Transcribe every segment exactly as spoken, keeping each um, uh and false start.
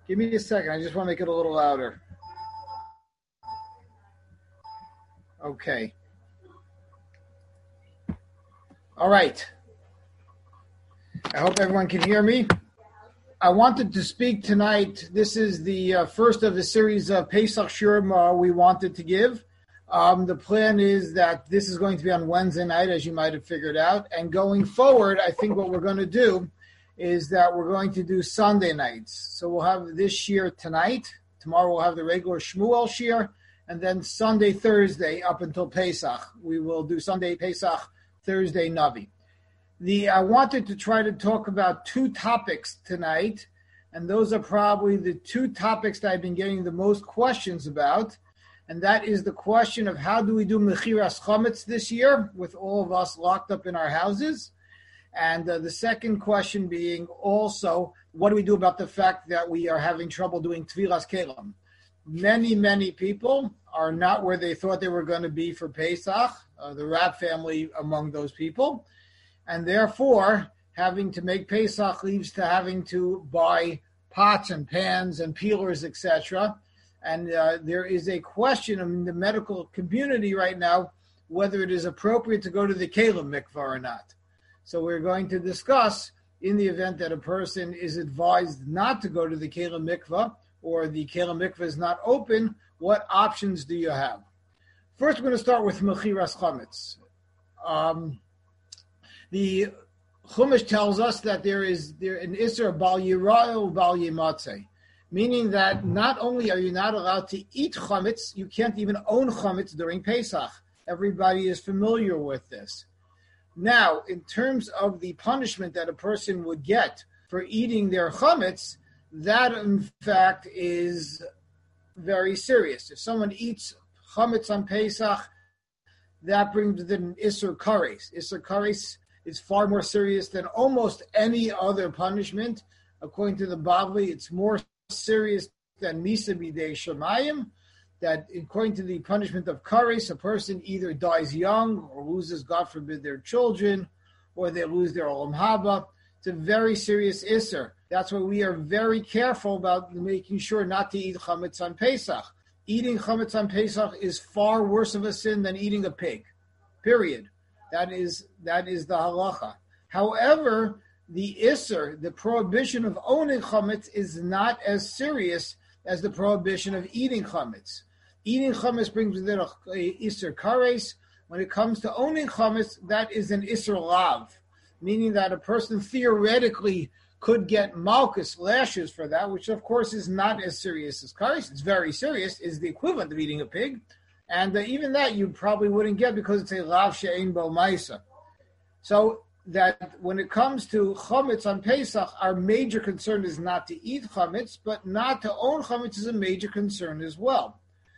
Give me a second. I just want to make it a little louder. Okay. All right. I hope everyone can hear me. I wanted to speak tonight. This is the uh, first of a series of Pesach Shurim uh, we wanted to give. Um, the plan is that this is going to be on Wednesday night, as you might have figured out. And going forward, I think what we're going to do is that we're going to do Sunday nights. So we'll have this shir tonight. Tomorrow we'll have the regular Shmuel shir. And then Sunday, Thursday, up until Pesach. We will do Sunday, Pesach, Thursday, Navi. The I wanted to try to talk about two topics tonight, and those are probably the two topics that I've been getting the most questions about, and that is the question of how do we do Mechiras Chametz this year with all of us locked up in our houses, and uh, the second question being also, what do we do about the fact that we are having trouble doing Tvilas Kelim? Many, many people are not where they thought they were going to be for Pesach, uh, the Rapp family among those people. And therefore, having to make Pesach leads to having to buy pots and pans and peelers, et cetera. And uh, there is a question in the medical community right now whether it is appropriate to go to the Kelim mikvah or not. So we're going to discuss, in the event that a person is advised not to go to the Kelim mikvah or the Kelim mikvah is not open, what options do you have? First, we're going to start with Mechiras Chametz. Um... The Chumash tells us that there is there an Isser Bal Yirah Bal Yimatzeh, meaning that not only are you not allowed to eat chametz, you can't even own chametz during Pesach. Everybody is familiar with this. Now, in terms of the punishment that a person would get for eating their chametz, that in fact is very serious. If someone eats chametz on Pesach, that brings it an Isser Kares. Isser Kares is far more serious than almost any other punishment. According to the Bavli, it's more serious than Misa B'dei Shemayim, that according to the punishment of Kares, a person either dies young or loses, God forbid, their children, or they lose their Olam Haba. It's a very serious Isser. That's why we are very careful about making sure not to eat Chametz on Pesach. Eating Chametz on Pesach is far worse of a sin than eating a pig, period. That is that is the halacha. However, the isser, the prohibition of owning chametz, is not as serious as the prohibition of eating chametz. Eating chametz brings with it a, a isser kares. When it comes to owning chametz, that is an isser lav, meaning that a person theoretically could get malchus, lashes for that, which of course is not as serious as kares. It's very serious. It's the equivalent of eating a pig. And uh, even that you probably wouldn't get because it's a lav she'ein bo ma'isa. So that when it comes to chametz on Pesach, our major concern is not to eat chametz, but not to own chametz is a major concern as well.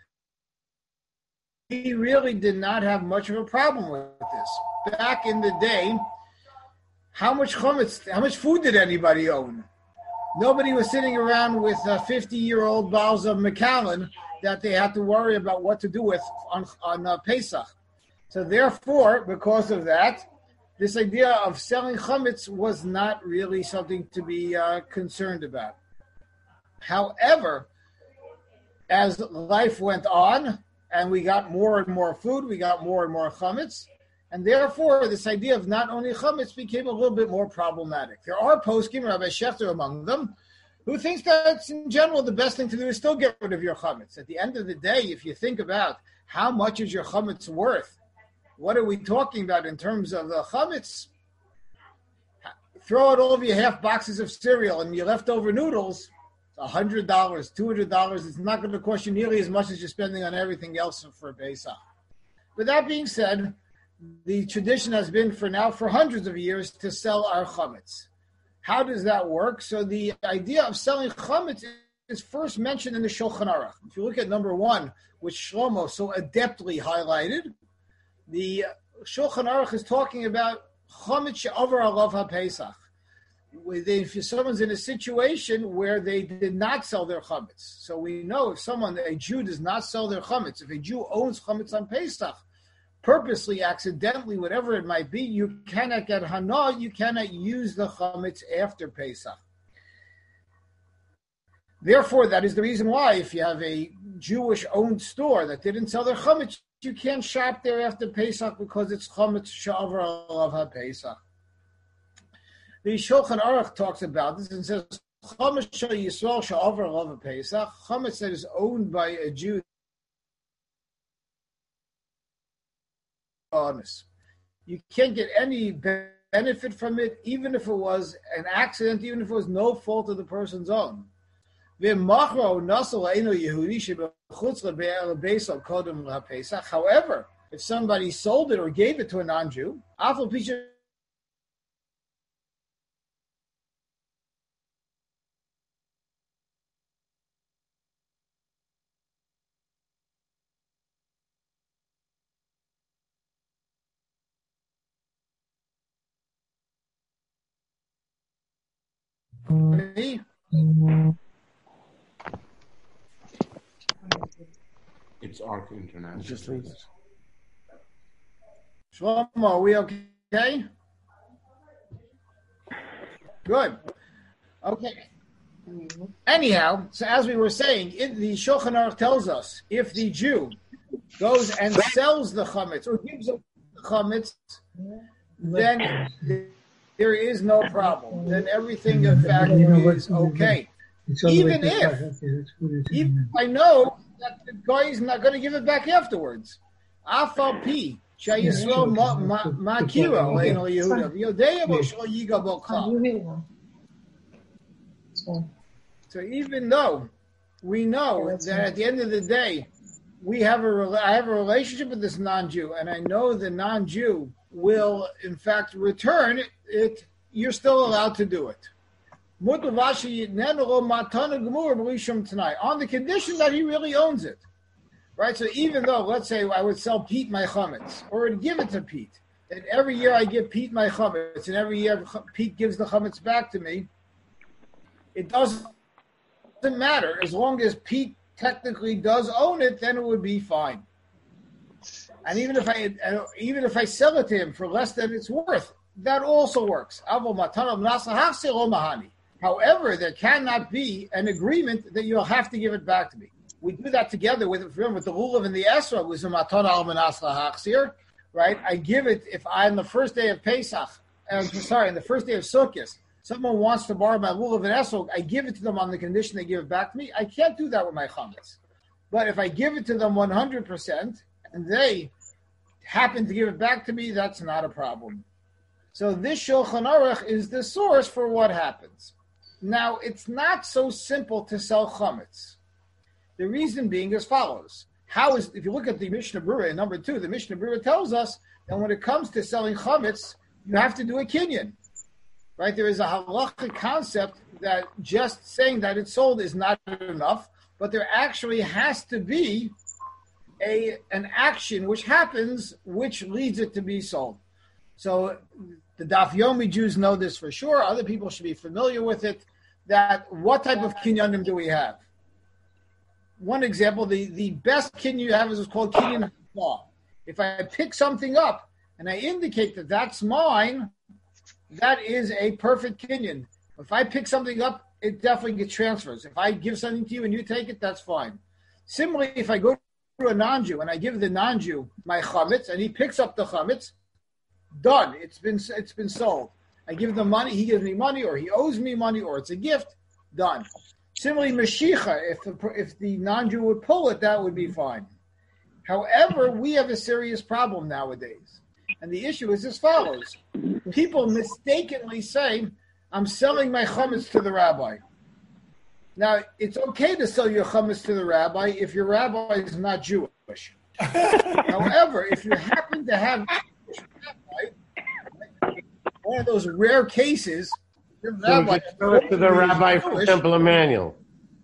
He really did not have much of a problem with this. Back in the day, how much chametz, how much food did anybody own? Nobody was sitting around with uh, fifty-year-old bottles of Macallan that they had to worry about what to do with on, on uh, Pesach. So therefore, because of that, this idea of selling chametz was not really something to be uh, concerned about. However, as life went on and we got more and more food, we got more and more chametz, and therefore this idea of not owning chametz became a little bit more problematic. There are poskim, Rabbi Shechter among them, who thinks that in general the best thing to do is still get rid of your chametz. At the end of the day, if you think about how much is your chametz worth, what are we talking about in terms of the chametz? Throw out all of your half boxes of cereal and your leftover noodles, one hundred dollars, two hundred dollars. It's not going to cost you nearly as much as you're spending on everything else for Pesach. With that being said, the tradition has been for now for hundreds of years to sell our chametz. How does that work? So the idea of selling chametz is first mentioned in the Shulchan Aruch. If you look at number one, which Shlomo so adeptly highlighted, the Shulchan Aruch is talking about chametz she'avar alav haPesach. If someone's in a situation where they did not sell their chametz, so we know if someone, a Jew, does not sell their chametz, if a Jew owns chametz on Pesach, purposely, accidentally, whatever it might be, you cannot get hana, you cannot use the chametz after Pesach. Therefore, that is the reason why if you have a Jewish-owned store that didn't sell their chametz, you can't shop there after Pesach because it's chametz she'avar alav ha-Pesach. The Shulchan Aruch talks about this and says, chametz shel Yisrael she'avar alav ha-Pesach, chametz that is owned by a Jew. You can't get any benefit from it, even if it was an accident, even if it was no fault of the person's own. However, if somebody sold it or gave it to a non-Jew, It's Arc International. Just leave it. Shlomo, are we okay? Good. Okay. Anyhow, so as we were saying, it, the Shulchan Aruch tells us if the Jew goes and sells the chametz or gives up the chametz, then there is no problem. Then everything, in fact, is okay. Even if, even if I know that the guy is not going to give it back afterwards. Afal pi shayisrael ma'akira le'eno Yehuda v'yodei bo shlo yiga bo klal. So even though we know that at the end of the day we have a I have a relationship with this non-Jew, and I know the non-Jew will in fact return it, you're still allowed to do it. On the condition that he really owns it. Right? So even though, let's say, I would sell Pete my chametz, or I'd give it to Pete, and every year I give Pete my chametz, and every year Pete gives the chametz back to me, it doesn't matter. As long as Pete technically does own it, then it would be fine. And even if I even if I sell it to him for less than it's worth, that also works. However, there cannot be an agreement that you'll have to give it back to me. We do that together with, with the Lulav and the Esra, with the Matan al Manas Lahachsir, right? I give it if I, on the first day of Pesach, I'm sorry, on the first day of Sukkot, someone wants to borrow my Lulav and Esra, I give it to them on the condition they give it back to me. I can't do that with my chametz. But if I give it to them one hundred percent and they happen to give it back to me, that's not a problem. So this Shulchan Aruch is the source for what happens. Now, it's not so simple to sell chametz. The reason being as follows. How is, if you look at the Mishnah Berurah in number two, the Mishnah Berurah tells us that when it comes to selling chametz, you have to do a kinyan. Right? There is a halachic concept that just saying that it's sold is not enough, but there actually has to be a an action which happens, which leads it to be sold. So the Daf Yomi Jews know this for sure. Other people should be familiar with it. That what type of kinyanim do we have? One example, the, the best kinyan you have is what's called kinyan law. If I pick something up and I indicate that that's mine, that is a perfect kinyan. If I pick something up, it definitely gets transfers. If I give something to you and you take it, that's fine. Similarly, if I go to a non-Jew and I give the non-Jew my chametz and he picks up the chametz, done. It's been it's been sold. I give them money, he gives me money, or he owes me money, or it's a gift, done. Similarly, Mashiach, if the, if the non-Jew would pull it, that would be fine. However, we have a serious problem nowadays. And the issue is as follows. People mistakenly say, I'm selling my chametz to the rabbi. Now, it's okay to sell your chametz to the rabbi if your rabbi is not Jewish. However, if you happen to have one of those rare cases, the rabbi so sell it to the rabbi from Temple Emmanuel.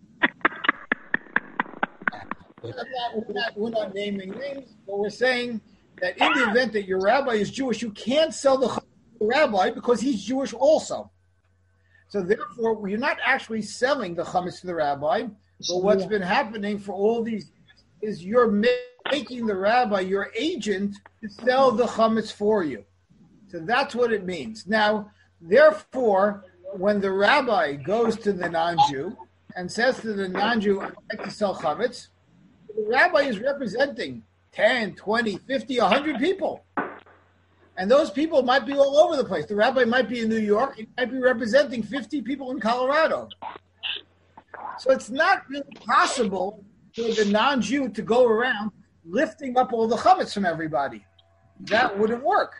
We're not, we're, not, we're not naming names, but we're saying that in the event that your rabbi is Jewish, you can't sell the rabbi because he's Jewish also. So therefore, you're not actually selling the chametz to the rabbi, but what's been happening for all these years is you're making the rabbi your agent to sell the chametz for you. So that's what it means. Now, therefore, when the rabbi goes to the non-Jew and says to the non-Jew, I'd like to sell chametz, the rabbi is representing ten, twenty, fifty, one hundred people. And those people might be all over the place. The rabbi might be in New York. He might be representing fifty people in Colorado. So it's not really possible for the non-Jew to go around lifting up all the chametz from everybody. That wouldn't work.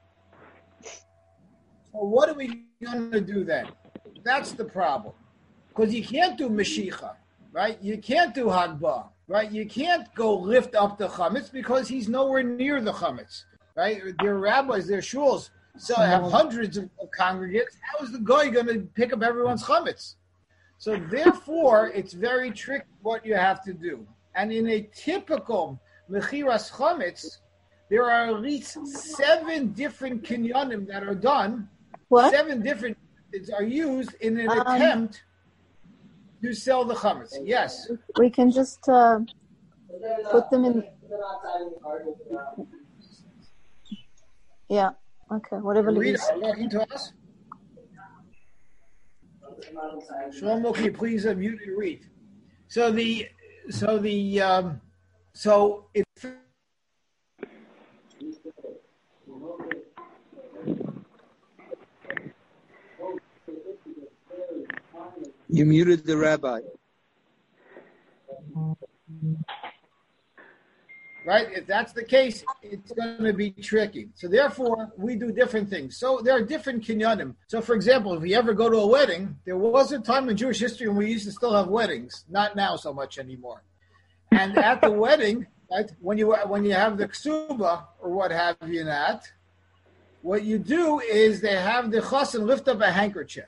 So what are we going to do then? That's the problem. Because you can't do Mashiach, right? You can't do Hagbah, right? You can't go lift up the chametz because he's nowhere near the chametz, right? Their rabbis, their shuls, so have hundreds of congregants. How is the guy going to pick up everyone's chametz? So therefore, it's very tricky what you have to do. And in a typical mechiras chametz, there are at least seven different kinyanim that are done. What? Seven different methods are used in an um, attempt to sell the chametz. Yes. We can just uh, put them in. Yeah. Okay. Whatever. Read, are you talking to us? Shlomo, can you please unmute and read? So the, so the, um, so if. You muted the rabbi. Right? If that's the case, it's going to be tricky. So therefore, we do different things. So there are different kinyanim. So for example, if you ever go to a wedding, there was a time in Jewish history when we used to still have weddings. Not now so much anymore. And at the wedding, right, when you when you have the ksuba or what have you not, what you do is they have the chassan lift up a handkerchief.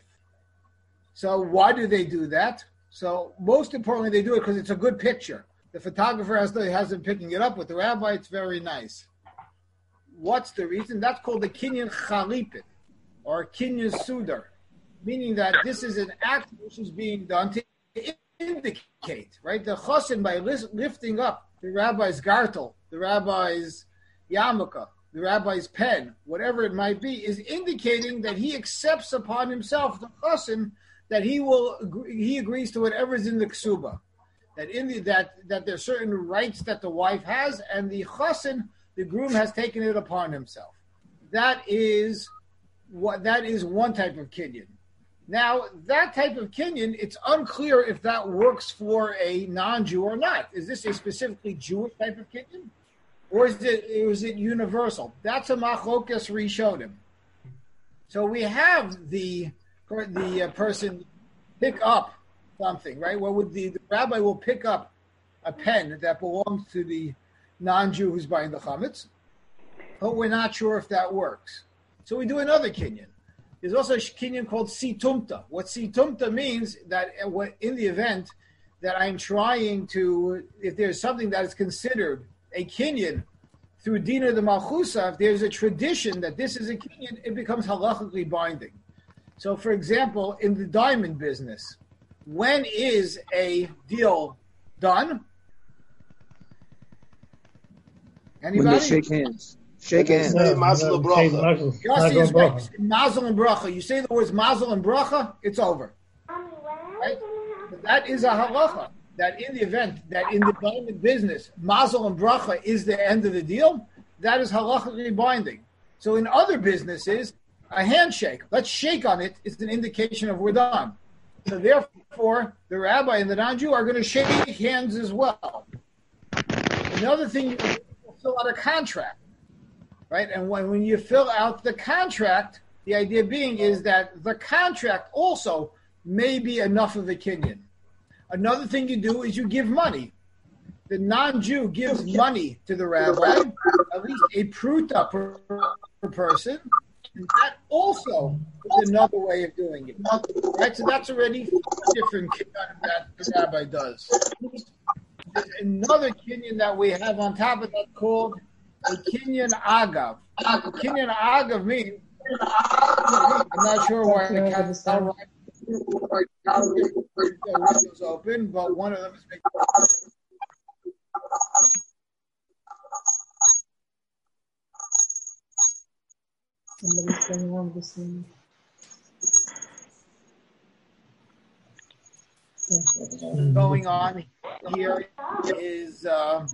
So why do they do that? So most importantly, they do it because it's a good picture. The photographer has, to, has them picking it up. With the rabbi, it's very nice. What's the reason? That's called the kinyan chalipin, or kinyan sudar, meaning that this is an act which is being done to indicate, right? The chassan, by lifting up the rabbi's gartel, the rabbi's yarmulke, the rabbi's pen, whatever it might be, is indicating that he accepts upon himself, the chassan, that he will he agrees to whatever is in the ksuba, that in the that that there are certain rights that the wife has, and the chassan, the groom, has taken it upon himself. That is what that is one type of kinyan. Now that type of kinyan, it's unclear if that works for a non-Jew or not. Is this a specifically Jewish type of kinyan, or is it is it universal? That's a machlokas rishonim. So we have the. the uh, person pick up something, right? What would the, the rabbi will pick up a pen that belongs to the non-Jew who's buying the chametz, but we're not sure if that works. So we do another kinyan. There's also a kinyan called situmta. What situmta means that in the event that I'm trying to, if there's something that is considered a kinyan through Dina the Malchusa, if there's a tradition that this is a kinyan, it becomes halachically binding. So, for example, in the diamond business, when is a deal done? Anybody? When they shake hands. Shake hands. Say mazel and bracha. Yossi is right. Mazel and bracha. You say the words mazel and bracha, it's over. Right? But that is a halacha. That in the event that in the diamond business, mazel and bracha is the end of the deal, that is halachically binding. So in other businesses, a handshake, let's shake on it, is an indication of we're done. So therefore, the rabbi and the non-Jew are going to shake hands as well. Another thing, you fill out a contract, right? And when, when you fill out the contract, the idea being is that the contract also may be enough of a kinyan. Another thing you do is you give money. The non-Jew gives money to the rabbi, at least a pruta per, per person. And that also is another way of doing it, right? So that's already different kinyan that the rabbi does. There's another kinyan that we have on top of that called a kinyan agav. A kinyan agav means, I'm not sure why the windows open, but one of them is making. Somebody's going on the scene. going on here is uh,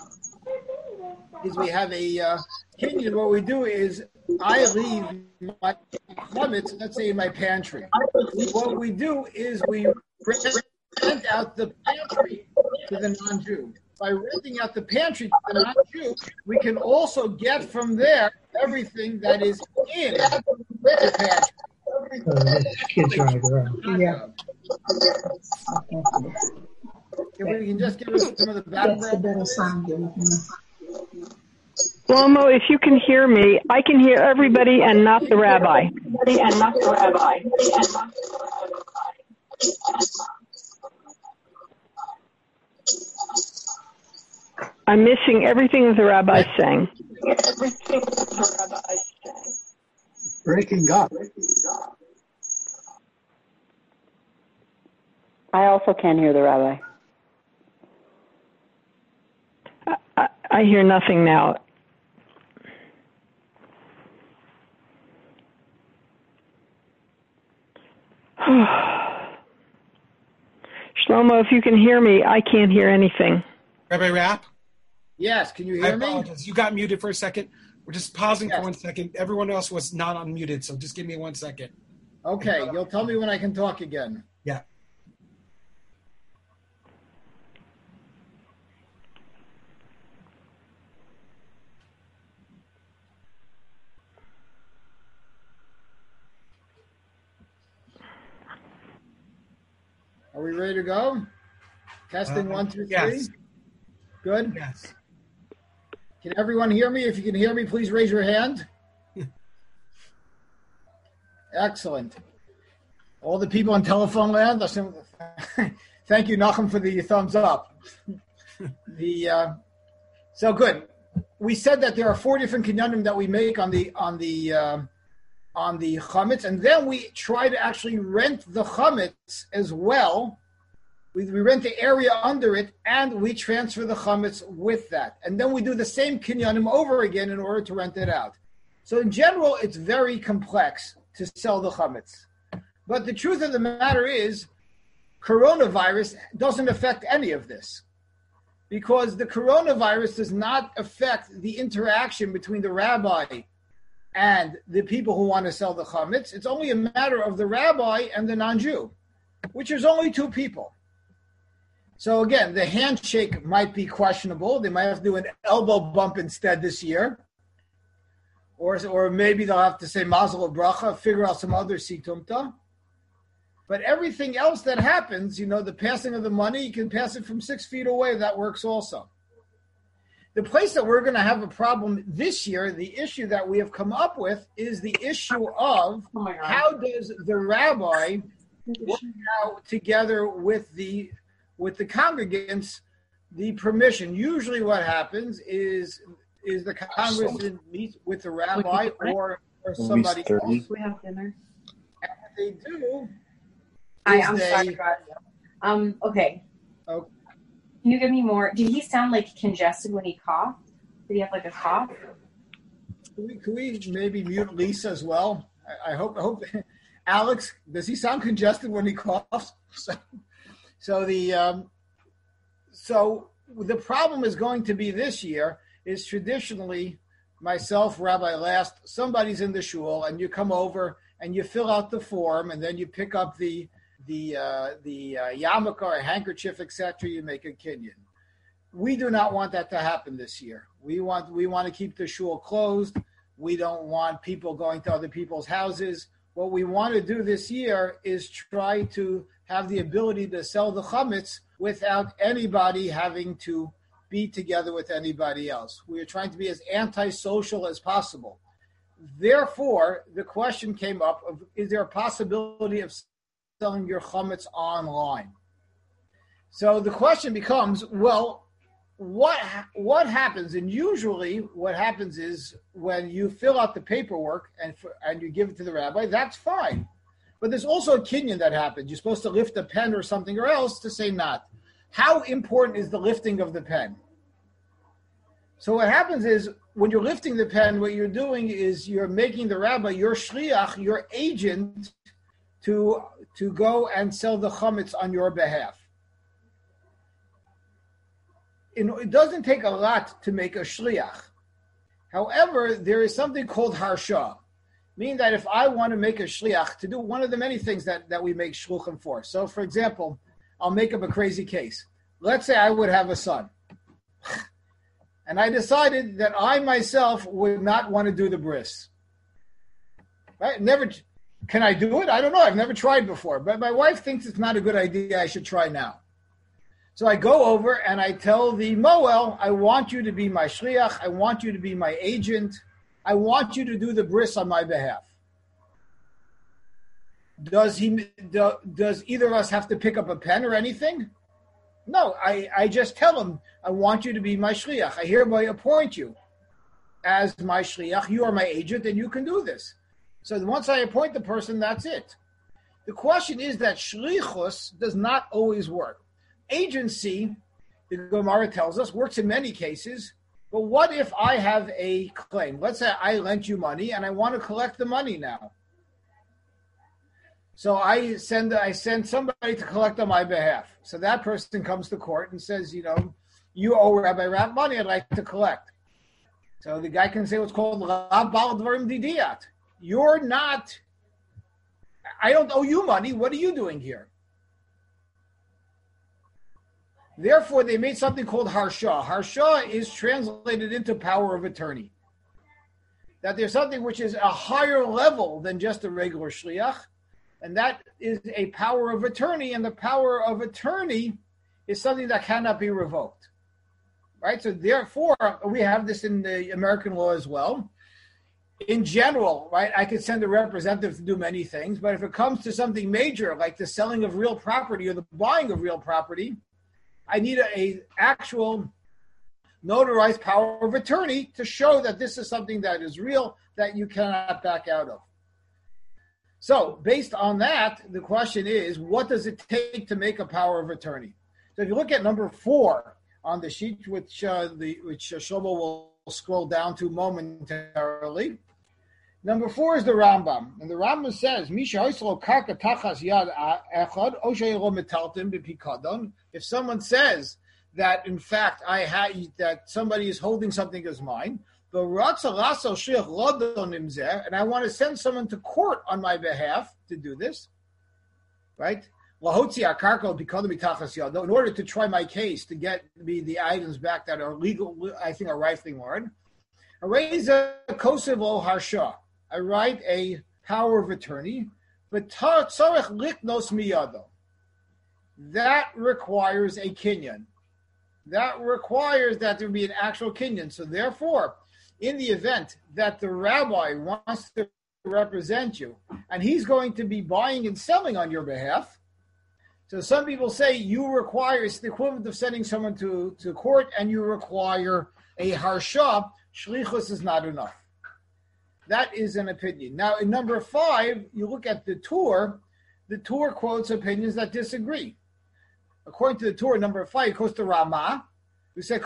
is we have a uh, kinyan. What we do is I leave my chametz, let's say in my pantry. What we do is we rent out the pantry to the non-Jew. By renting out the pantry to the non-Jew, we can also get from there everything that is in the pantry. Uh, kids right around. Yeah. If we can just give us some of the background. That's a better sound. Shlomo, if you can hear me, I can hear everybody and not the rabbi. And not the rabbi. I'm missing everything the rabbi's saying. Breaking up. I also can't hear the rabbi. I, I, I hear nothing now. Shlomo, if you can hear me, I can't hear anything. Rabbi Rapp? Yes, can you I hear me? apologize. You got muted for a second. We're just pausing Yes. for one second. Everyone else was not unmuted, so just give me one second. Okay, you'll tell me when I can talk again. Yeah. Are we ready to go? Testing Uh, one, two, three. yes. Good. Yes. Can everyone hear me? If you can hear me, please raise your hand. Excellent. All the people on telephone land, listen, thank you, Nachum, for the thumbs up. the uh, so good. We said that there are four different kinyanim that we make on the on the uh, on the chametz, and then we try to actually rent the chametz as well. We, we rent the area under it, and we transfer the chametz with that. And then we do the same kinyanim over again in order to rent it out. So in general, it's very complex to sell the chametz. But the truth of the matter is, coronavirus doesn't affect any of this. Because the coronavirus does not affect the interaction between the rabbi and the people who want to sell the chametz. It's only a matter of the rabbi and the non-Jew, which is only two people. So again, the handshake might be questionable. They might have to do an elbow bump instead this year. Or, or maybe they'll have to say mazel bracha, figure out some other situmta. But everything else that happens, you know, the passing of the money, you can pass it from six feet away. That works also. The place that we're going to have a problem this year, the issue that we have come up with is the issue of Oh how does the rabbi work out together with the with the congregants the permission. Usually what happens is is the congregant meets with the rabbi or, or somebody else. We have dinner. And what they do Hi, is I'm they, sorry. God. Um, okay. Okay. Can you give me more? Did he sound like congested when he coughed? Did he have like a cough? Can we, can we maybe mute Lisa as well? I, I hope. I hope. Alex, does he sound congested when he coughs? So, so the um, so the problem is going to be this year is traditionally myself, Rabbi Last, somebody's in the shul and you come over and you fill out the form and then you pick up the the uh, the uh, yarmulke or handkerchief, et cetera. You make a kinyan. We do not want that to happen this year. We want we want to keep the shul closed. We don't want people going to other people's houses. What we want to do this year is try to have the ability to sell the chametz without anybody having to be together with anybody else. We are trying to be as antisocial as possible. Therefore, the question came up of, is there a possibility of selling your chametz online? So the question becomes, well, what what happens? And usually what happens is when you fill out the paperwork and for, and you give it to the rabbi, that's fine. But there's also a kinyan that happens. You're supposed to lift a pen or something or else to say not. How important is the lifting of the pen? So what happens is when you're lifting the pen, what you're doing is you're making the rabbi, your shliach, your agent, to, to go and sell the chametz on your behalf. It doesn't take a lot to make a shliach. However, there is something called harsha, meaning that if I want to make a shliach to do one of the many things that, that we make shluchim for. So, for example, I'll make up a crazy case. Let's say I would have a son, and I decided that I myself would not want to do the bris. Right? Never can I do it? I don't know. I've never tried before, but my wife thinks it's not a good idea. I should try now. So I go over and I tell the Moel, I want you to be my shliach. I want you to be my agent. I want you to do the bris on my behalf. Does he? Do, does either of us have to pick up a pen or anything? No, I, I just tell him, I want you to be my shliach. I hereby appoint you as my shliach. You are my agent and you can do this. So once I appoint the person, that's it. The question is that shlichus does not always work. Agency, the Gemara tells us, works in many cases. But what if I have a claim? Let's say I lent you money and I want to collect the money now. So I send I send somebody to collect on my behalf. So that person comes to court and says, you know, you owe Rabbi Rav money, I'd like to collect. So the guy can say what's called Rav Bal Dvarim Didiyat. You're not, I don't owe you money. What are you doing here? Therefore, they made something called harsha. Harsha is translated into power of attorney. That there's something which is a higher level than just a regular shliach, and that is a power of attorney, and the power of attorney is something that cannot be revoked. Right? So therefore, we have this in the American law as well. In general, right, I could send a representative to do many things, but if it comes to something major, like the selling of real property or the buying of real property, I need a, a actual notarized power of attorney to show that this is something that is real, that you cannot back out of. So based on that, the question is, what does it take to make a power of attorney? So if you look at number four on the sheet, which uh, the which uh, Shlomo will scroll down to momentarily, number four is the Rambam, and the Rambam says, if someone says that in fact I had that somebody is holding something as mine, and I want to send someone to court on my behalf to do this, right? In order to try my case to get me the items back that are legal, I think are rightfully mine. I raise a kosevo harsha. I write a power of attorney, but tzarech liknos miyado. That requires a kinyan. That requires that there be an actual kinyan. So therefore, in the event that the rabbi wants to represent you, and he's going to be buying and selling on your behalf, so some people say you require, it's the equivalent of sending someone to, to court, and you require a harsha. Shlichus is not enough. That is an opinion. Now, in number five, you look at the Tur. The Tur quotes opinions that disagree. According to the Tur, number five, it goes to Ramah, who said,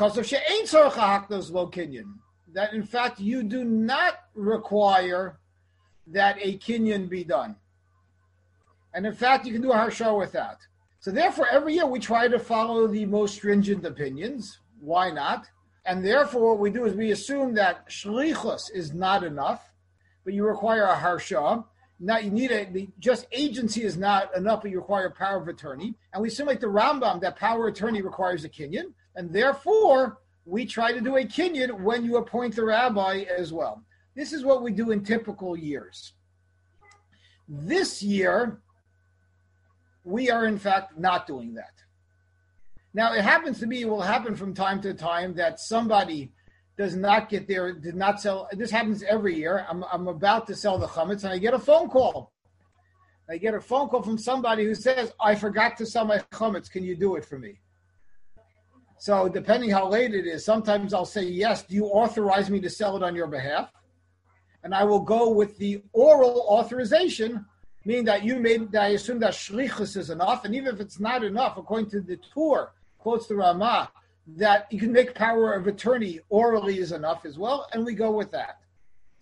that in fact you do not require that a kinyan be done. And in fact, you can do a harsha without. So therefore, every year we try to follow the most stringent opinions. Why not? And therefore, what we do is we assume that shlichus is not enough, but you require a harsha. Now you need a, the, just agency is not enough, but you require power of attorney. And we assume like the Rambam that power of attorney requires a kinyan. And therefore, we try to do a kinyan when you appoint the rabbi as well. This is what we do in typical years. This year, we are in fact not doing that. Now, it happens to be, it will happen from time to time that somebody does not get there, did not sell. This happens every year. I'm, I'm about to sell the chametz, and I get a phone call. I get a phone call from somebody who says, I forgot to sell my chametz. Can you do it for me? So depending how late it is, sometimes I'll say, yes, do you authorize me to sell it on your behalf? And I will go with the oral authorization, meaning that you made, that I assume that shlichus is enough. And even if it's not enough, according to the Tur, quotes the Ramah, that you can make power of attorney orally is enough as well, and we go with that.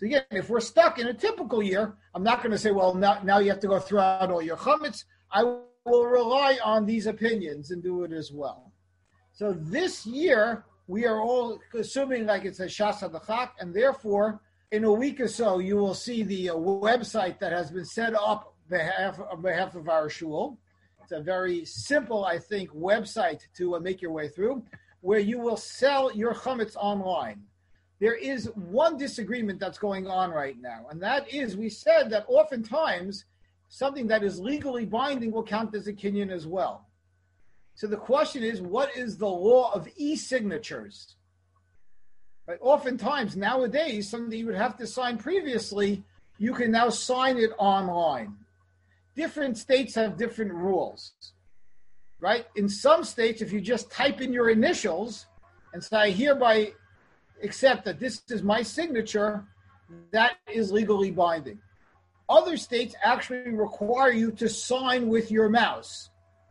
So again, if we're stuck in a typical year, I'm not going to say, well, now, now you have to go throw out all your chametz. I will rely on these opinions and do it as well. So this year, we are all assuming like it's a Shas HaDachak, and therefore, in a week or so, you will see the uh, website that has been set up behalf, on behalf of our shul. It's a very simple, I think, website to uh, make your way through, where you will sell your chametz online. There is one disagreement that's going on right now, and that is we said that oftentimes something that is legally binding will count as a kinyan as well. So the question is, what is the law of e-signatures? Right? Oftentimes, nowadays, something you would have to sign previously, you can now sign it online. Different states have different rules, right? In some states, if you just type in your initials and say, I hereby accept that this is my signature, that is legally binding. Other states actually require you to sign with your mouse.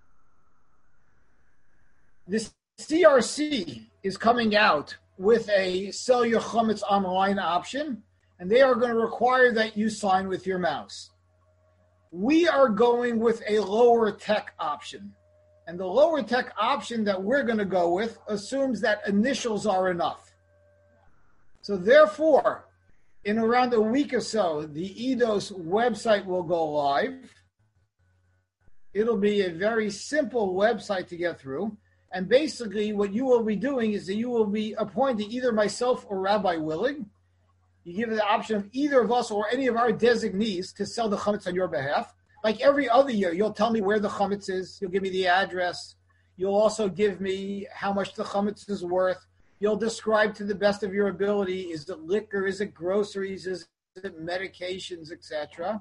This C R C is coming out with a sell your chametz online option, and they are going to require that you sign with your mouse. We are going with a lower tech option. And the lower tech option that we're going to go with assumes that initials are enough. So therefore, in around a week or so, the E D O S website will go live. It'll be a very simple website to get through. And basically what you will be doing is that you will be appointing either myself or Rabbi Willig. You give the option of either of us or any of our designees to sell the chametz on your behalf. Like every other year, you'll tell me where the chametz is. You'll give me the address. You'll also give me how much the chametz is worth. You'll describe to the best of your ability, is it liquor, is it groceries, is it medications, et cetera.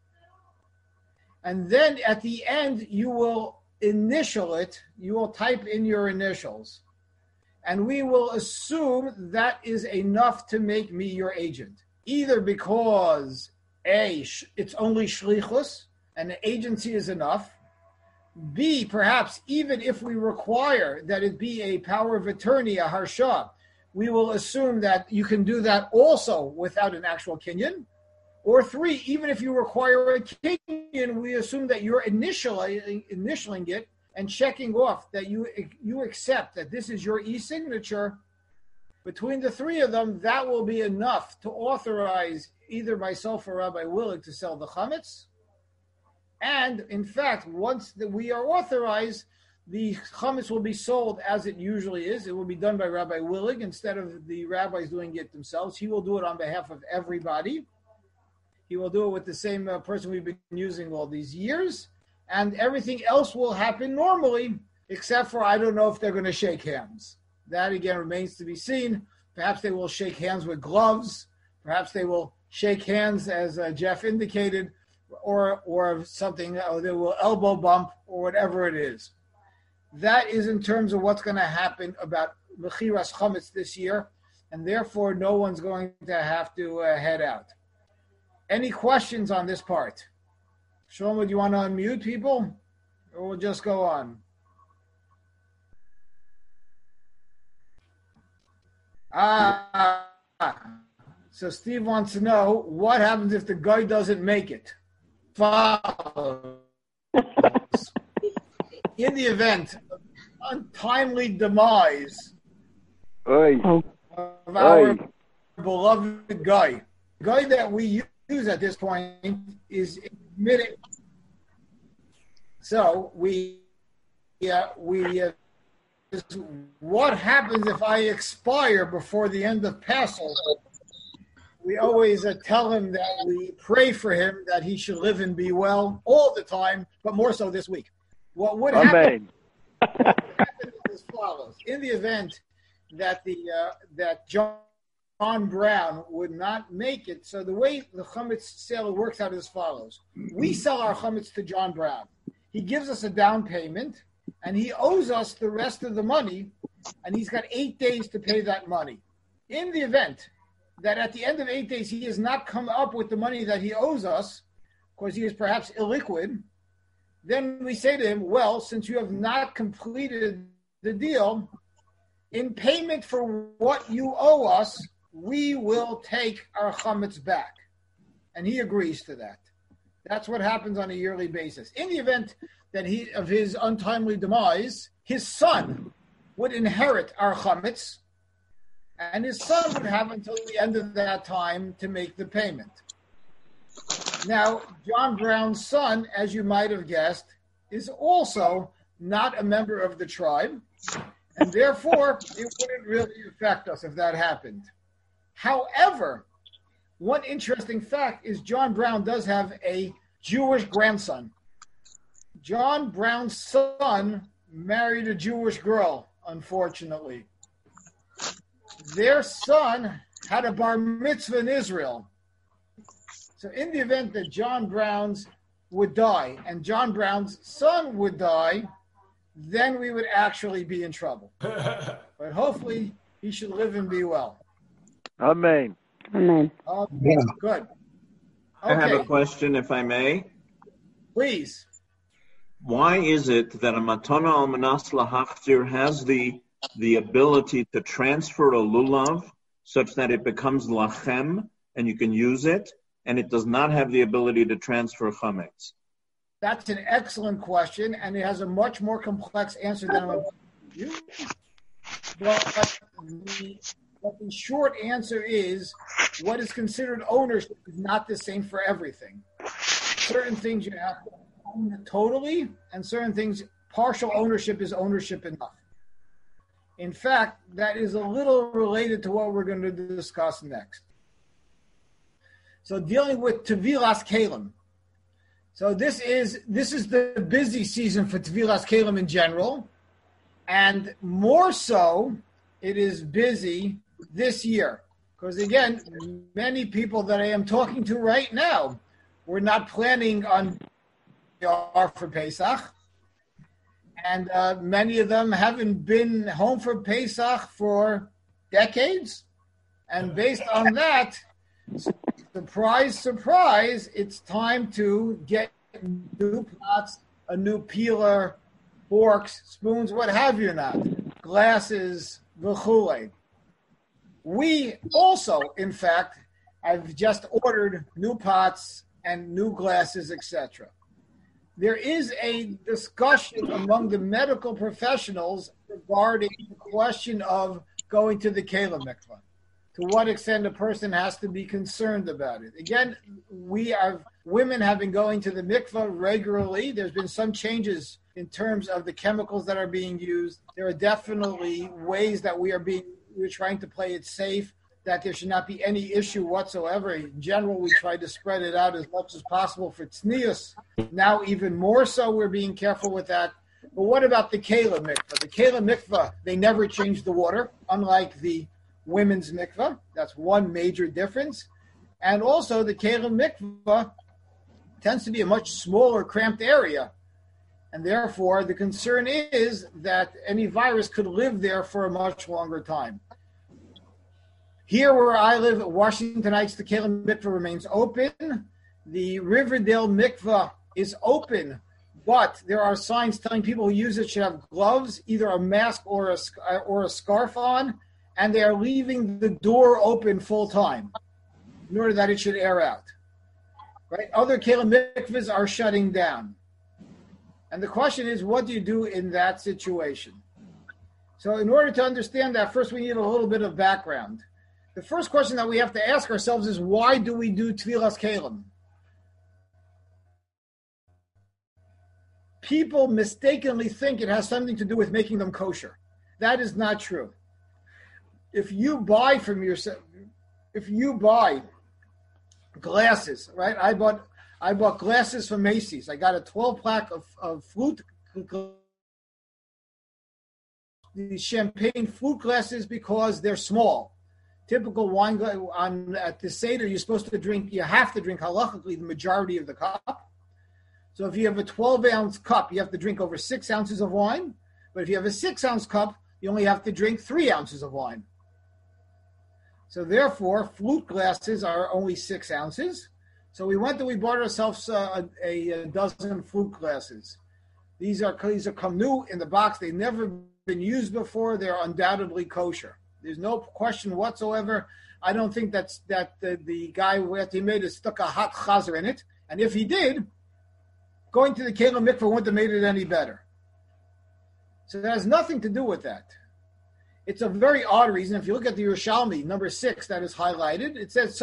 And then at the end, you will initial it. You will type in your initials. And we will assume that is enough to make me your agent. Either because, A, it's only shlichus, and the agency is enough. B, perhaps even if we require that it be a power of attorney, a harsha, we will assume that you can do that also without an actual kinyan. Or three, even if you require a kinyan, we assume that you're initialing, initialing it and checking off that you you accept that this is your e-signature. Between the three of them, that will be enough to authorize either myself or Rabbi Willig to sell the chametz. And in fact, once that we are authorized, the chametz will be sold as it usually is. It will be done by Rabbi Willig instead of the rabbis doing it themselves. He will do it on behalf of everybody. He will do it with the same uh, person we've been using all these years. And everything else will happen normally, except for I don't know if they're going to shake hands. That, again, remains to be seen. Perhaps they will shake hands with gloves. Perhaps they will shake hands, as uh, Jeff indicated, or or something, or they will elbow bump, or whatever it is. That is in terms of what's going to happen about Mechiras Chametz this year, and therefore no one's going to have to uh, head out. Any questions on this part? Shlomo, do you want to unmute people, or we'll just go on? Ah, so Steve wants to know what happens if the guy doesn't make it. Follows. In the event of untimely demise Oy. of our Oy. beloved guy, the guy that we use at this point is admitted. So we, yeah, we. Uh, what happens if I expire before the end of Passover? We always uh, tell him that we pray for him that he should live and be well all the time, but more so this week. What would happen, happen is as follows: in the event that the uh, that John, John Brown would not make it, so the way the chametz sale works out is as follows: we sell our chametz to John Brown. He gives us a down payment, and he owes us the rest of the money, and he's got eight days to pay that money. In the event that at the end of eight days he has not come up with the money that he owes us, because he is perhaps illiquid, then we say to him, well, since you have not completed the deal, in payment for what you owe us, we will take our chametz back. And he agrees to that. That's what happens on a yearly basis. In the event that he of his untimely demise, his son would inherit our chametz, and his son would have until the end of that time to make the payment. Now, John Brown's son, as you might have guessed, is also not a member of the tribe, and therefore it wouldn't really affect us if that happened. However, one interesting fact is John Brown does have a Jewish grandson. John Brown's son married a Jewish girl, unfortunately. Their son had a bar mitzvah in Israel. So in the event that John Brown's would die and John Brown's son would die, then we would actually be in trouble. But hopefully he should live and be well. Amen. Amen. Oh, Yeah. good. I have a Okay, question, if I may. please. Why is it that a matana al manas lahachzir has the the ability to transfer a lulav such that it becomes lachem and you can use it, and it does not have the ability to transfer chametz? That's an excellent question, and it has a much more complex answer than I'm about to give you. But the, but the short answer is what is considered ownership is not the same for everything. Certain things you have to own totally, and certain things, partial ownership is ownership enough. In fact, that is a little related to what we're going to discuss next. So dealing with Tevilas Kalim. So this is this is the busy season for Tevilas Kalim in general, and more so, it is busy this year because again, many people that I am talking to right now were not planning on for Pesach, and uh, many of them haven't been home for Pesach for decades, and based on that, surprise, surprise, it's time to get new pots, a new peeler, forks, spoons, what have you not, glasses, v'chule. We also, in fact, have just ordered new pots and new glasses, et cetera. There is a discussion among the medical professionals regarding the question of going to the Kela mikvah. To what extent a person has to be concerned about it. Again, we have women have been going to the mikvah regularly. There's been some changes in terms of the chemicals that are being used. There are definitely ways that we are being we're trying to play it safe, that there should not be any issue whatsoever. In general, we try to spread it out as much as possible for tznius. Now, even more so, we're being careful with that. But what about the Kela mikvah? The Kela mikvah, they never change the water, unlike the women's mikvah. That's one major difference. And also, the Kela mikvah tends to be a much smaller, cramped area. And therefore, the concern is that any virus could live there for a much longer time. Here where I live at Washington Heights, the Kela mikvah remains open. The Riverdale mikvah is open, but there are signs telling people who use it should have gloves, either a mask or a, or a scarf on, and they are leaving the door open full time in order that it should air out. Right? Other Kela mikvahs are shutting down. And the question is, what do you do in that situation? So in order to understand that, first we need a little bit of background. The first question that we have to ask ourselves is, why do we do Tevilas Kalim? People mistakenly think it has something to do with making them kosher. That is not true. If you buy from yourself, if you buy glasses, right? I bought I bought glasses from Macy's. I got a twelve pack of, of flute, the champagne flute glasses because they're small. Typical wine glass on at the Seder, you're supposed to drink, you have to drink halachically the majority of the cup. So if you have a twelve ounce cup, you have to drink over six ounces of wine. But if you have a six ounce cup, you only have to drink three ounces of wine. So therefore, flute glasses are only six ounces. So we went and we bought ourselves uh, a, a dozen flute glasses. These are these are come new in the box. They've never been used before. They're undoubtedly kosher. There's no question whatsoever. I don't think that's that the, the guy where he made it stuck a hot chazer in it. And if he did, going to the Kelim mikveh wouldn't have made it any better. So that has nothing to do with that. It's a very odd reason. If you look at the Yerushalmi, number six, that is highlighted, it says,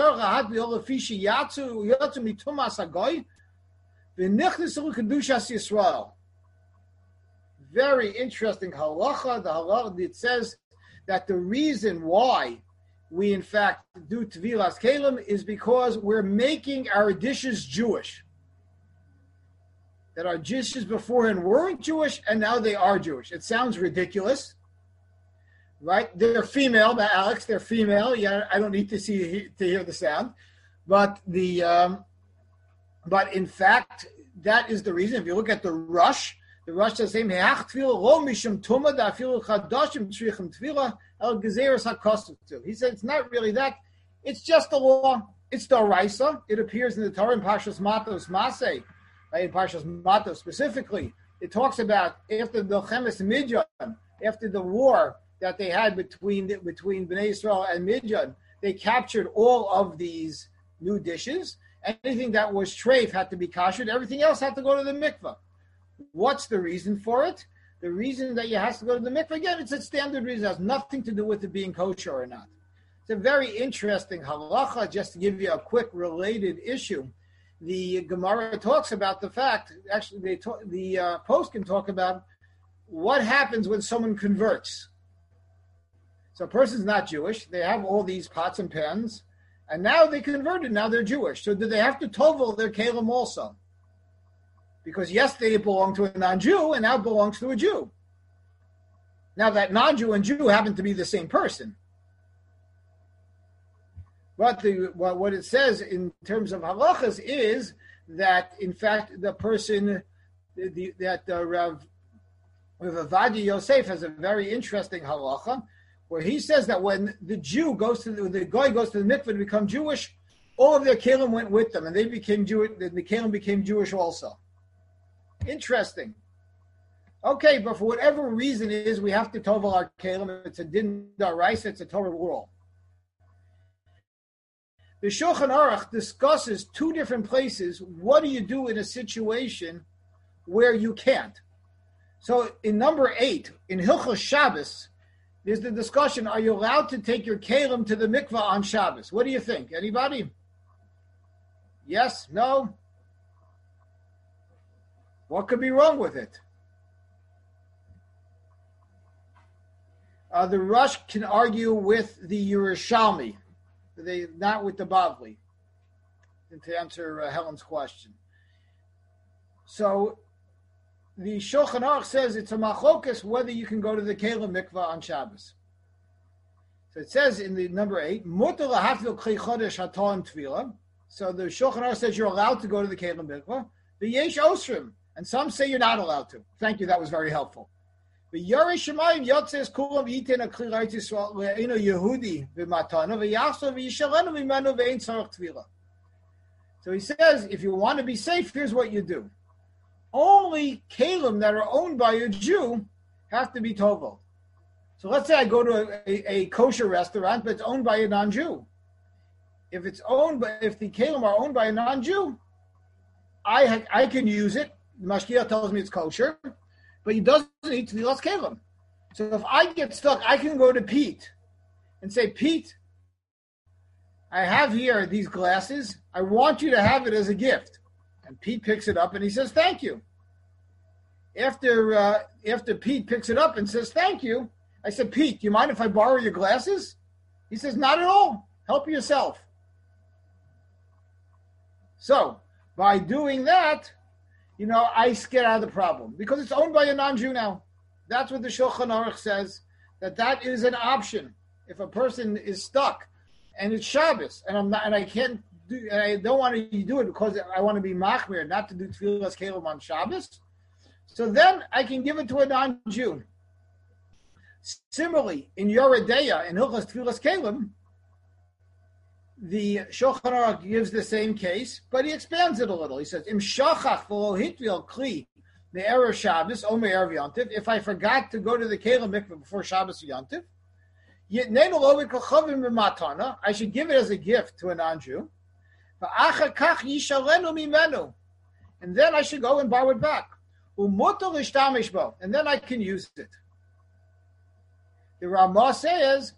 very interesting halacha. The halacha, it says that the reason why we in fact do Tevilas Kelim is because we're making our dishes Jewish. That our dishes beforehand weren't Jewish and now they are Jewish. It sounds ridiculous, right? They're female, but Alex, they're female. Yeah, I don't need to see to hear the sound, but the um, but in fact that is the reason. If you look at the Rush, the Rush says same heach tefillah lo mishum tuma da afilu chadashim tzrichim tefillah el gezeres hakostav. He said it's not really that. It's just the law. It's the Raisa. It appears in the Torah in Parshas Matos Masei, right, in Parshas Matos specifically. It talks about after the Chemes Midyan, after the war that they had between between Bnei Yisrael and Midyan, they captured all of these new dishes. Anything that was treif had to be kashered. Everything else had to go to the mikveh. What's the reason for it? The reason that you have to go to the mikveh, again, it's a standard reason. It has nothing to do with it being kosher or not. It's a very interesting halacha. Just to give you a quick related issue, the Gemara talks about the fact, actually they talk, the uh, post can talk about what happens when someone converts. So a person's not Jewish. They have all these pots and pans, and now they converted. Now they're Jewish. So do they have to tovel their kelim also? Because yesterday it belonged to a non-Jew, and now it belongs to a Jew. Now that non-Jew and Jew happen to be the same person. But the, what, what it says in terms of halachas is that, in fact, the person, the, the, that uh, Rav, Rav Avadia Yosef has a very interesting halacha, where he says that when the Jew goes to the, the guy goes to the mikveh to become Jewish, all of their kelim went with them, and they became Jewish. The, the kelim became Jewish also. Interesting. Okay, but for whatever reason it is, we have to tovel our kelim. It's a din daraisa. It's a Torah rule. The Shulchan Aruch discusses two different places. What do you do in a situation where you can't? So in number eight, in Hilchos Shabbos, there's the discussion, are you allowed to take your kelim to the mikvah on Shabbos? What do you think? Anybody? Yes? No? What could be wrong with it? Uh, the Rush can argue with the Yerushalmi, they, not with the Bavli, to answer uh, Helen's question. So the Shulchan Aruch says it's a machlokas whether you can go to the kelim mikvah on Shabbos. So it says in the number eight, mutar lahatvil kli chodesh haton tefillah. So the Shulchan Aruch says you're allowed to go to the kelim mikvah. The yesh osrim, and some say you're not allowed to. Thank you, that was very helpful. The Yarei Shemayim yotzes kulam yiten a kli rayt Yisrael le'eno Yehudi v'matana v'yachso v'yishalenu v'imanu v'ein tzarich tefillah. So he says, if you want to be safe, here's what you do. Only kelim that are owned by a Jew have to be tovel. So let's say I go to a, a, a kosher restaurant, but it's owned by a non-Jew. If it's owned by, if the kelim are owned by a non-Jew, I ha, I can use it. The mashgiach tells me it's kosher, but he doesn't need to be less kelim. So if I get stuck, I can go to Pete and say, Pete, I have here these glasses. I want you to have it as a gift. And Pete picks it up and he says, thank you. After uh, after Pete picks it up and says, thank you, I said, Pete, do you mind if I borrow your glasses? He says, not at all. Help yourself. So by doing that, you know, I get out of the problem because it's owned by a non-Jew now. That's what the Shulchan Aruch says, that that is an option. If a person is stuck and it's Shabbos and I'm not, and I can't do, and I don't want to do it because I want to be machmir, not to do tefillas kelim on Shabbos, so then I can give it to a non-Jew. Similarly, in Yoreh Deah, in Hilchos Tefillas Kelim, the Shulchan Aruch gives the same case, but he expands it a little. He says, "Im shachach v'lo hitvil kli me'erev Shabbos o me'erev Yontif." If I forgot to go to the Kelim mikveh before Shabbos or Yontif, I should give it as a gift to a non-Jew. And then I should go and borrow it back. And then I can use it. The Ramah says,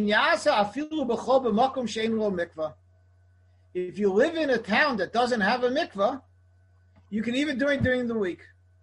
if you live in a town that doesn't have a mikvah, you can even do it during the week.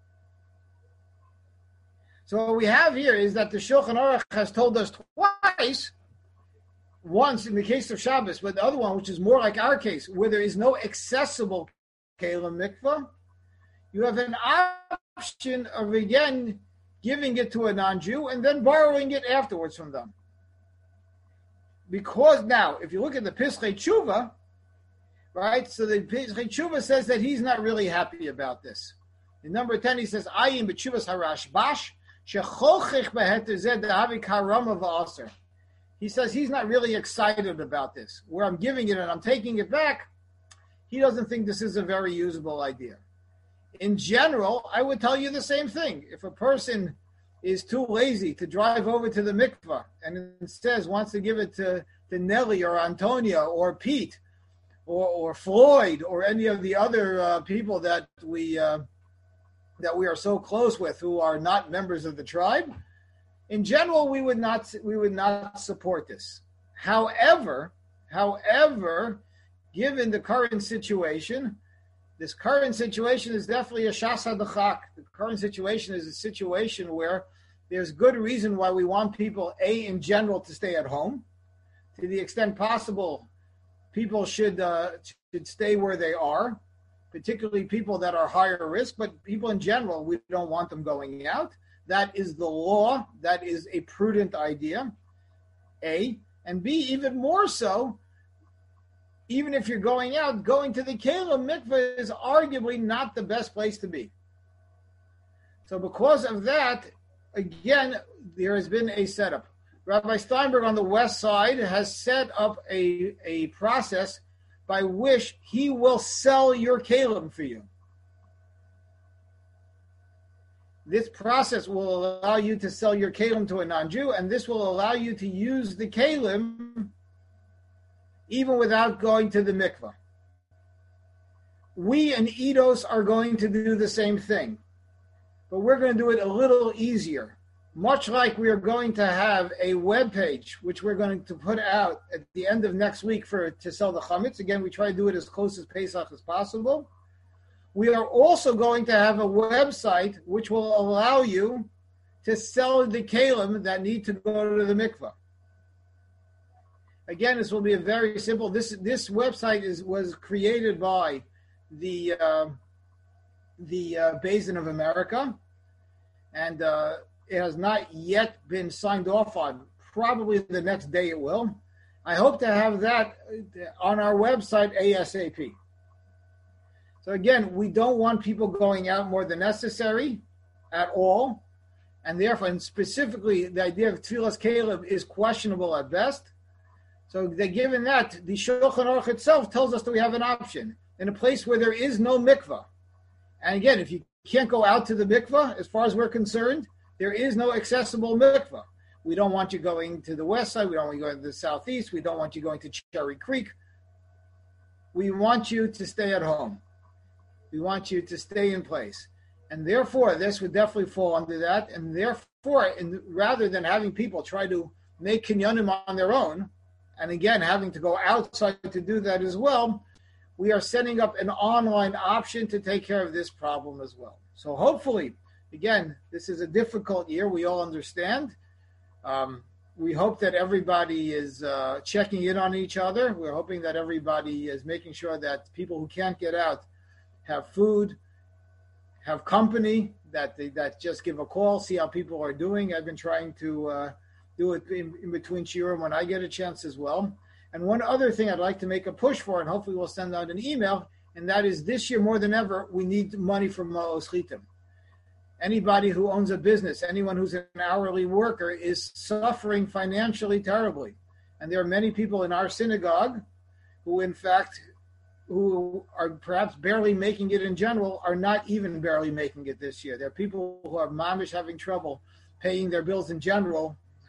So what we have here is that the Shulchan Aruch has told us twice, once in the case of Shabbos, but the other one, which is more like our case, where there is no accessible kelim mikvah, you have an option of, again, giving it to a non-Jew and then borrowing it afterwards from them. Because now, if you look at the Pischei Tshuva, right, so the Pischei Tshuva says that he's not really happy about this. In number ten, he says, Ayin b'tshuvas harashbash, shechochech beheter zeh dehavi karama v'aser. He says he's not really excited about this. Where I'm giving it and I'm taking it back, he doesn't think this is a very usable idea. In general, I would tell you the same thing. If a person is too lazy to drive over to the mikvah and instead wants to give it to, to Nelly or Antonia or Pete or, or Floyd or any of the other uh, people that we uh, that we are so close with who are not members of the tribe, in general, we would not we would not support this. However, however, given the current situation, this current situation is definitely a shasa d'chak. The current situation is a situation where there's good reason why we want people, A, in general, to stay at home. To the extent possible, people should uh, should stay where they are, particularly people that are higher risk, but people in general, we don't want them going out. That is the law. That is a prudent idea, A. And B, even more so, even if you're going out, going to the Kelim mikveh is arguably not the best place to be. So because of that, again, there has been a setup. Rabbi Steinberg on the west side has set up a, a process by which he will sell your Kelim for you. This process will allow you to sell your Kelim to a non-Jew, and this will allow you to use the Kelim even without going to the mikveh. We and Eidos are going to do the same thing, but we're going to do it a little easier. Much like we are going to have a web page, which we're going to put out at the end of next week for to sell the chametz. Again, we try to do it as close as Pesach as possible. We are also going to have a website which will allow you to sell the kelim that need to go to the mikveh. Again, this will be a very simple. This this website is was created by the uh, the uh, Basin of America, and uh, it has not yet been signed off on. Probably the next day it will. I hope to have that on our website ASAP. So again, we don't want people going out more than necessary at all, and therefore, and specifically, the idea of Tfilas Kelim is questionable at best. So that given that, the Shulchan Aruch itself tells us that we have an option in a place where there is no mikvah. And again, if you can't go out to the mikvah, as far as we're concerned, there is no accessible mikvah. We don't want you going to the west side. We don't want you going to the southeast. We don't want you going to Cherry Creek. We want you to stay at home. We want you to stay in place. And therefore, this would definitely fall under that. And therefore, in, rather than having people try to make kinyanim on their own, and again, having to go outside to do that as well, we are setting up an online option to take care of this problem as well. So hopefully, again, this is a difficult year. We all understand. Um, we hope that everybody is uh, checking in on each other. We're hoping that everybody is making sure that people who can't get out have food, have company, that they, that just give a call, see how people are doing. I've been trying to uh, do it in, in between shiurim when I get a chance as well. And one other thing I'd like to make a push for, and hopefully we'll send out an email, and that is this year more than ever, we need money from Ma'os Chitim. Anybody who owns a business, anyone who's an hourly worker is suffering financially terribly. And there are many people in our synagogue who, in fact, who are perhaps barely making it in general, are not even barely making it this year. There are people who are mamish having trouble paying their bills in general,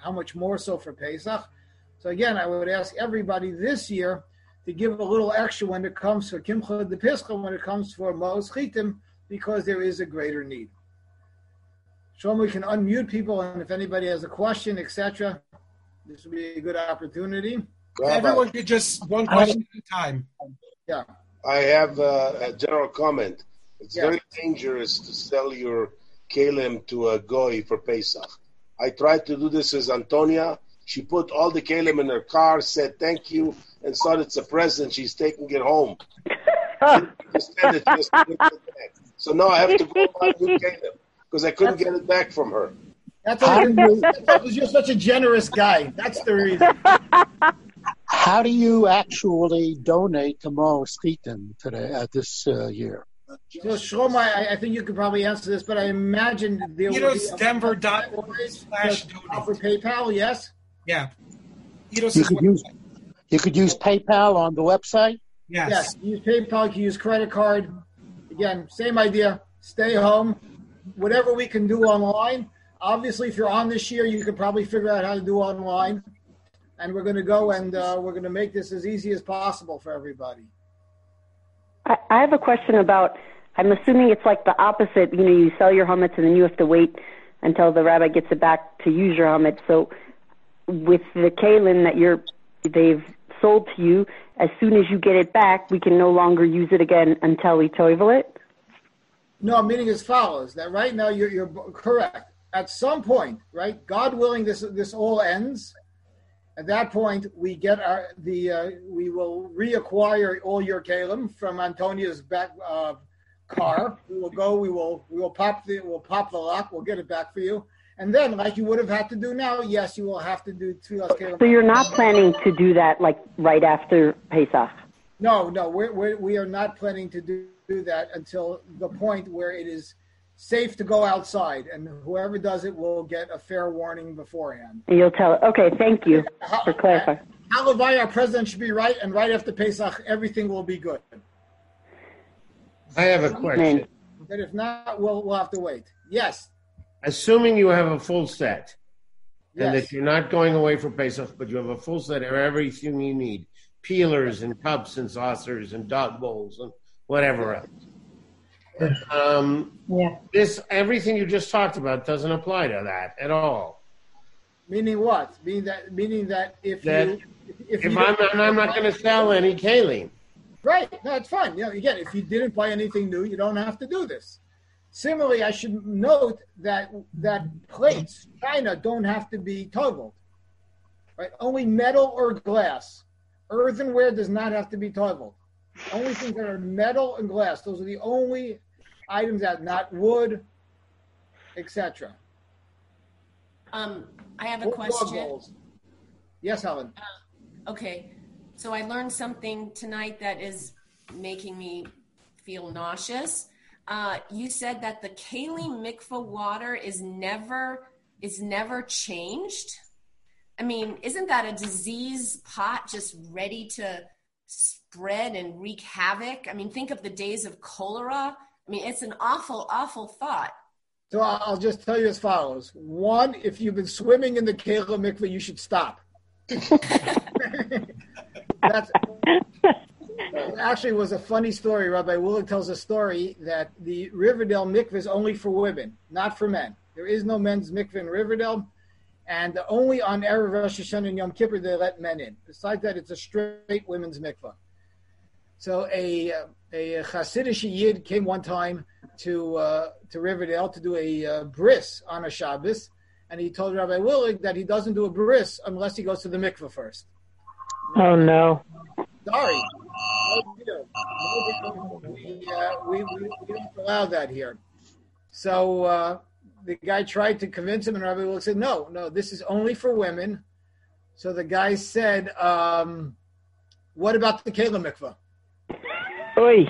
how much more so for Pesach? So again, I would ask everybody this year to give a little extra when it comes for Kimcha de Pischa, when it comes for Ma'os Chitim, because there is a greater need. Shlomo, we can unmute people, and if anybody has a question, et cetera, this would be a good opportunity. Everyone get just one question at a time. Yeah. I have uh, a general comment. It's Yeah. very dangerous to sell your kalim to a goy for Pesach. I tried to do this with Antonia. She put all the kalim in her car, said thank you, and thought it's a present. She's taking it home. Just send it, just put it back. So now I have to go buy new kalim because I couldn't get it back from her. That's because you're such a generous guy. That's the reason. How do you actually donate to Ma'os Chitim today at this uh, year? So Shlomo, I, I think you could probably answer this, but I imagine there will be a Denver dot slash for PayPal. Yes. Yeah. You could use you could use PayPal on the website. Yes. Yes. Use PayPal. You can use credit card. Again, same idea. Stay home. Whatever we can do online. Obviously, if you're on this year, you could probably figure out how to do online. And we're going to go and uh, we're going to make this as easy as possible for everybody. I, I have a question about, I'm assuming it's like the opposite. You know, you sell your chametz and then you have to wait until the rabbi gets it back to use your chametz. So with the kalim that you're, they've sold to you, as soon as you get it back, we can no longer use it again until we toivel it? No, meaning as follows, that right now you're, you're correct. At some point, right, God willing, this this all ends. At that point, we get our the uh, we will reacquire all your kalim from Antonia's back uh, car. We will go. We will we will pop the we'll pop the lock. We'll get it back for you. And then, like you would have had to do now, yes, you will have to do tefillas kalim. So you're not planning to do that like right after Pesach? No, no, we're, we're we are not planning to do, do that until the point where it is safe to go outside, and whoever does it will get a fair warning beforehand. And you'll tell it. Okay, thank you for clarifying. Halavai, our president should be right, and right after Pesach, everything will be good. I have a question. But if not, we'll we'll have to wait. Yes. Assuming you have a full set, and Yes. that you're not going away for Pesach, but you have a full set of everything you need, peelers and cups and saucers and dog bowls and whatever else. Um, yeah. This everything you just talked about doesn't apply to that at all. Meaning what? Meaning that meaning that if That you if, you I'm, don't- and I'm not going to sell any kalim. Right. No, it's fine. You know, again, if you didn't buy anything new, you don't have to do this. Similarly, I should note that that plates, china, don't have to be toggled. Right? Only metal or glass. Earthenware does not have to be toggled. Only things that are metal and glass. Those are the only items that not wood, et cetera. Um, I have a question. Yes, Helen. Uh, okay, so I learned something tonight that is making me feel nauseous. Uh, you said that the Kali mikvah water is never is never changed. I mean, isn't that a disease pot just ready to spread and wreak havoc? I mean, think of the days of cholera. I mean, it's an awful, awful thought. So I'll just tell you as follows. One, if you've been swimming in the Kela mikveh, you should stop. That's actually was a funny story. Rabbi Willig tells a story that the Riverdale mikveh is only for women, not for men. There is no men's mikveh in Riverdale, and only on Erev Rosh Hashanah and Yom Kippur they let men in. Besides that, it's a straight women's mikveh. So a a Hasidic Yid came one time to uh, to Riverdale to do a uh, bris on a Shabbos, and he told Rabbi Willig that he doesn't do a bris unless he goes to the mikveh first. Oh no! Sorry, no deal. No deal. We, uh, we, we we don't allow that here. So uh, the guy tried to convince him, and Rabbi Willig said, "No, no, this is only for women." So the guy said, um, "What about the Kela mikveh?" Oy.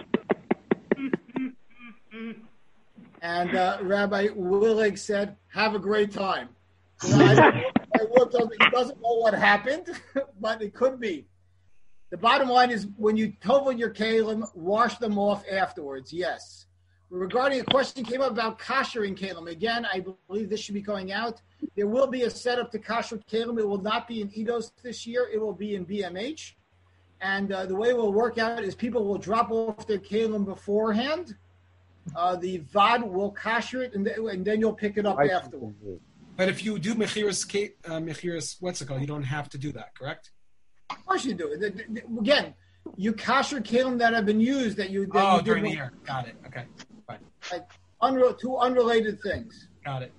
And uh, Rabbi Willig said, "Have a great time." You know, I don't know, I looked up, he doesn't know what happened, but it could be. The bottom line is when you tovel your kalim, wash them off afterwards, yes. Regarding a question came up about koshering kalim, again, I believe this should be going out. There will be a setup to kasher kalim. It will not be in Eidos this year. It will be in B M H. And uh, the way it will work out is people will drop off their kalim beforehand. Uh, the V A D will kasher it, and, th- and then you'll pick it up afterward. But if you do mechiras, uh, mechiras, what's it called? You don't have to do that, correct? Of course you do. The, the, the, again, you kasher kalim that have been used that you. That oh, you during the did, year. Got it. Okay. Fine. Like unre- two unrelated things. Got it.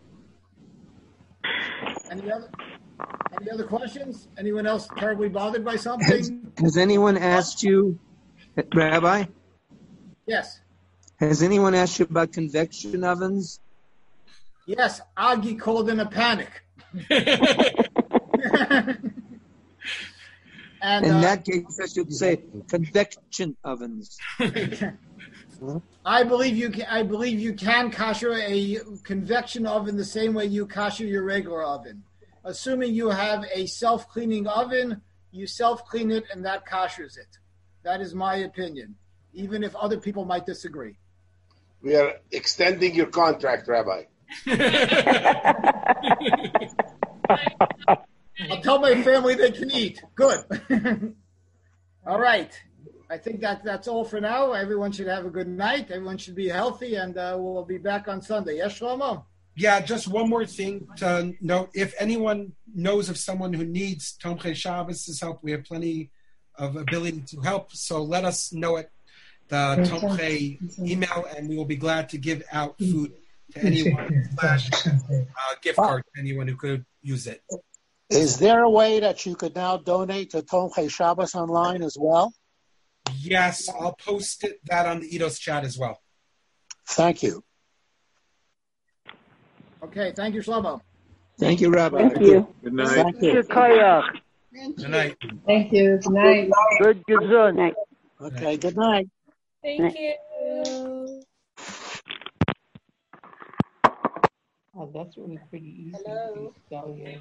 Any other? Any other questions? Anyone else terribly bothered by something? Has, has anyone asked you, Rabbi? Yes. Has anyone asked you about convection ovens? Yes, Agi called in a panic. And, in uh, that case, I should say convection ovens. I believe you can. I believe you can kasher a convection oven the same way you kasher your regular oven. Assuming you have a self-cleaning oven, you self-clean it, and that kashers it. That is my opinion, even if other people might disagree. We are extending your contract, Rabbi. I'll tell my family they can eat. Good. All right. I think that that's all for now. Everyone should have a good night. Everyone should be healthy, and uh, we'll be back on Sunday. Yes, Shlomo? Yeah, just one more thing to note. If anyone knows of someone who needs Tomchei Shabbos' help, we have plenty of ability to help. So let us know at the Tomchei email, and we will be glad to give out food to anyone, slash uh, gift card to anyone who could use it. Is there a way that you could now donate to Tomchei Shabbos online as well? Yes, I'll post it, that on the Eidos chat as well. Thank you. Okay, thank you, Shlomo. Thank you, Rabbi. Thank you. Good night. Thank you. Good night. Thank you. Good night. Good, good, good night. Okay, good night. Thank Night. you. Oh, that's really pretty easy. Hello. So, yeah.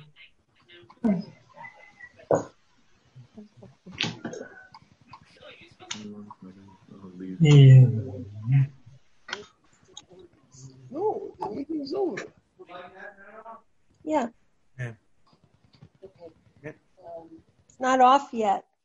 Yeah. No, the meeting's over. Yeah. Yeah. It's not off yet.